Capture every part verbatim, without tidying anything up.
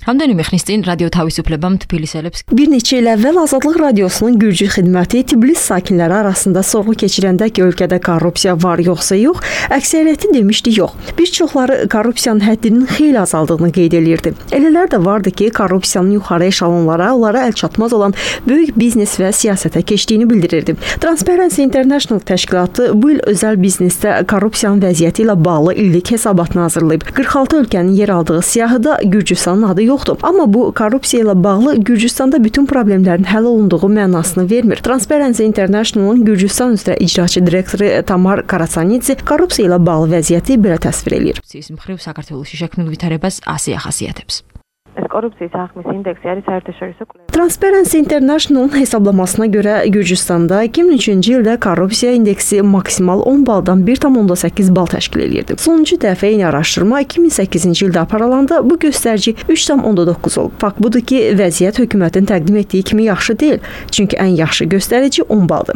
Რამდენიმე ხნის წინ რადიო თავისუფლებამ თბილისელებს Bir neçə il əvvəl Azadlıq Radiosunun Gürcü xidməti Tbilisi sakinləri arasında sorğu keçirəndə ki, ölkədə korrupsiya var yoxsa yox, əksəriyyəti demişdi yox. Bir çoxları korrupsiyanın həddinin xeyli azaldığını qeyd edirdi. Elələr də vardı ki, korrupsiyanın yuxarı eşalonlara, onlara əl çatmaz olan böyük biznes və siyasətə keçdiyini bildirirdi. Transparency International təşkilatı bu il özəl biznesdə korrupsiyanın vəziyyəti ilə bağlı illik hesabatını hazırlayıb. qırx altı ölkənin yer aldığı siyahıda Gürcüstanın adı yoxdur. Amma bu korrupsiya ilə bağlı Gürcüstanda bütün problemlərin həll olunduğu mənasını vermir. Transparency International'ın Gürcüstan üzrə icraçı direktoru Tamar Karasanidze korrupsiya ilə bağlı vəziyyəti belə təsvir edir. Müxrib საქართველოში შექმნილ ვითარებას ასე ახასიათებს. Korrupsiyası axmis indeksi არის საერთაშორისო კვლევა. Transparency International'ın hesablamasına görə Gürcüstanda iki min üçüncü ildə korrupsiya indeksi maksimal on baldan bir tam onda səkkiz bal təşkil edirdi. Sonuncu dəfə eyni araşdırma iki min səkkizinci ildə aparılanda bu göstərici üç tam onda doqquz olub. Fakt budur ki, vəziyyət hökumətin təqdim etdiyi kimi yaxşı deyil. Çünki ən yaxşı göstərici on baldır.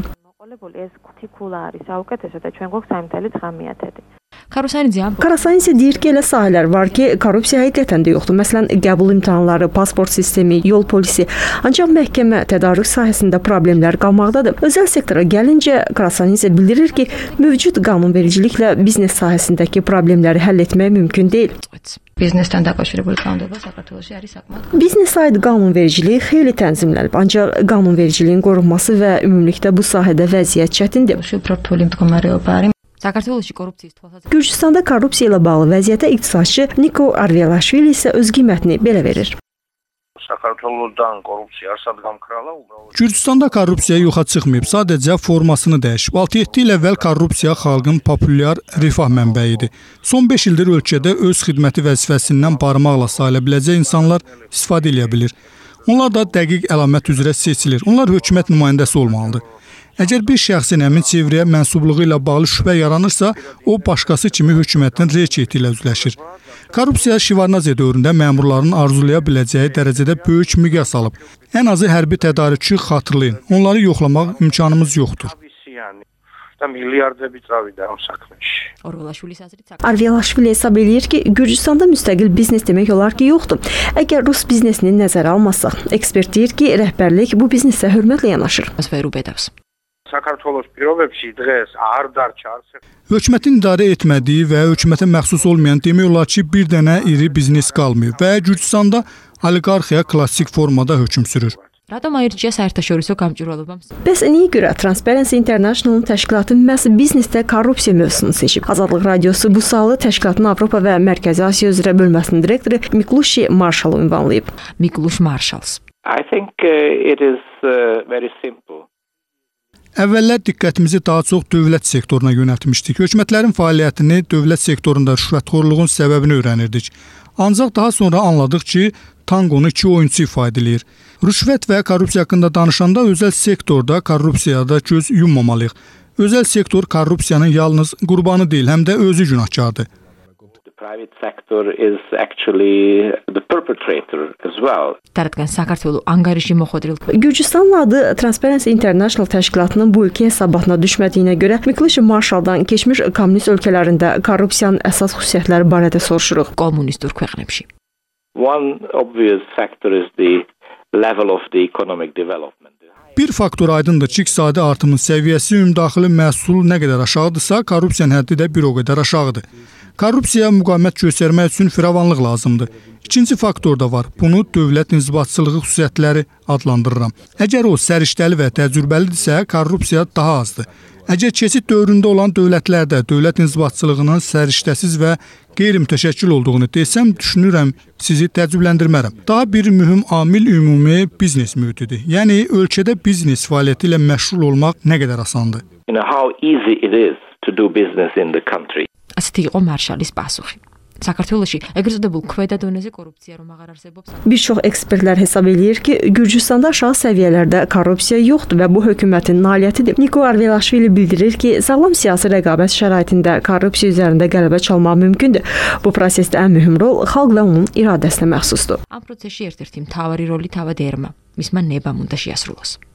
Karasanidze deyir ki, elə sahələr var ki, korrupsiya həqiqətən də yoxdur. Məsələn, qəbul imtahanları, pasport sistemi, yol polisi. Ancaq məhkəmə, tədarük sahəsində problemlər qalmaqdadır. Özəl sektora gəlincə, Karasanidze bildirir ki, mövcud qanunvericiliklə biznes sahəsindəki problemləri həll etmək mümkün deyil. Biznesdən daqaşırıbıl qanunvericiliyi საქართველოში არის საკმაოდ. Biznes aid qanunvericiliyi xeyli tənzimlənib, ancaq qanunvericiliyin qorunması və ümumilikdə bu sahədə vəziyyət çətindir. Gürcüstanda korrupsiya ilə bağlı vəziyyətə iqtisadçı Niko Arvelaşvili isə öz qiymətini belə verir. Gürcüstanda korrupsiya yoxa çıxmayıb, sadəcə formasını dəyişib. altı yeddi il əvvəl korrupsiya xalqın populyar rifah mənbəyidir. Son beş ildir ölkədə öz xidməti vəzifəsindən barmaqla sayıla biləcək insanlar istifadə edə bilir. Onlar da dəqiq əlamət üzrə seçilir. Onlar hökumət nümayəndəsi olmalıdır. Əgər bir şəxsin əmin çevrəyə mənsubluğu ilə bağlı şübhə yaranırsa, o başqası kimi hökumətin reyçeti ilə üzləşir. Korrupsiya Şivarnadze dövründə məmurların arzulaya biləcəyi dərəcədə böyük miqyas alıb. Ən azı hərbi tədarükçü xatırlayın. Onları yoxlamaq imkanımız yoxdur. Arvelaşvili hesab edir ki, Gürcüstanda müstəqil biznes demək olar ki, yoxdur. Əgər Rus biznesini nəzərə almasaq, ekspert deyir ki, rəhbərlik bu biznesə hörmətlə yanaşır. Hökumətin idarə etmədiyi və hökumətə məxsus olmayan demək olar ki, bir dənə iri biznes qalmıyor və Gürcüstanda oliqarxiya klassik formada hökm sürür. Rādām ayrıca საერთაშორისო გამჭვირვალობამ. Bəs niyə görə Transparency International'ın təşkilatı məhz biznesdə korrupsiya mövzusunu seçib? Azadlıq Radiosu bu sualı təşkilatın Avropa və Mərkəzi Asiya üzrə bölməsinin direktoru Miklushi Marshall ünvanlayıb. Miklush Marshall. I think uh, it is uh, very simple. Əvvəllər diqqətimizi daha çox dövlət sektoruna yönəltmişdik. Hökumətlərin fəaliyyətini dövlət sektorunda rüşvətxorluğun səbəbini öyrənirdik. Ancaq daha sonra anladıq ki, tangonu iki oyunçu ifadə edir. Rüşvət və korrupsiya haqqında danışanda özəl sektorda korrupsiyada göz yummamalıyıq. Özəl sektor korrupsiyanın yalnız qurbanı deyil, həm də özü günahkardır. Private sector is actually the perpetrator as well. Tərəfdən საქართველოს ანგარიში მოხდრილ. Gürcüstanın adı Transparency International təşkilatının bu ölkə hesabatına düşmədiyinə görə Miklushi Marshalldan keçmiş kommunist ölkələrində korrupsiyanın əsas xüsusiyyətləri barədə soruşuruq. Kommunist ölkələrində. One obvious factor is the level of the economic development. Bir faktor aydındır ki, iqtisadi artımın səviyyəsi ümumdaxili məhsul nə qədər aşağıdırsa, korrupsiyanın həddi də bir o qədər aşağıdır. Korrupsiyaya müqavimət göstərmək üçün firavanlıq lazımdır. İkinci faktor da var. Bunu dövlət inzibatçılığı xüsusiyyətləri adlandırıram. Əgər o səriştəli və təcrübəlidirsə, korrupsiya daha azdır. Əgər keçid dövründə olan dövlətlərdə dövlət inzibatçılığının səriştəsiz və qeyri-mütəşəkkil olduğunu desəm, düşünürəm, sizi təəccübləndirmərəm. Daha bir mühüm amil ümumi biznes mühitidir. Yəni, ölkədə biznes fəaliyyəti ilə məşğul olmaq nə qədər asandır. You know how easy it is to do business in the country. ასეთი იყო მარშალის პასუხი. საქართველოში ეგრეთ წოდებულ ქვედა დონეზე კორუფცია რომ აღარ არსებობს. Bir çox ekspertlər hesab edir ki, Gürcüstanda aşağı səviyyələrdə korrupsiya yoxdur və bu hökumətin nailiyyətidir. Niko Arvelaşvili bildirir ki, sağlam siyasi rəqabət şəraitində korrupsiya üzərində qələbə çalmaq mümkündür. Bu prosesdə ən mühüm rol xalq və onun iradəsinə məxsusdur. Am პროცესში ერთ-ერთი მთავარი როლი თავად ერმა, მისმა ნებამ უნდა შეასრულოს.